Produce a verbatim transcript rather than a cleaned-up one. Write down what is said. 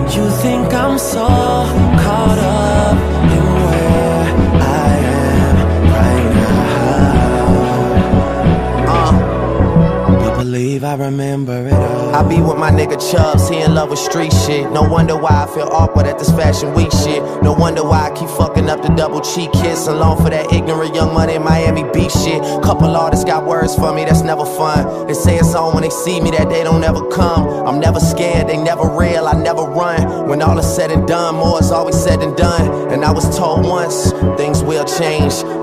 You think I'm so caught up in where I am right now, uh, but believe I remember it all. I be with my nigga Chubbs, he in love with street shit. No wonder why I feel awkward at this fashion week shit. No wonder why I keep fucking up the double cheek kiss. Along for that ignorant young money in Miami Beach shit. Couple artists got words for me, that's never fun. They say it's on when they see me, that they don't ever come. I'm never scared, they never real, I never run. When all is said and done, more is always said and done. And I was told once, things will change.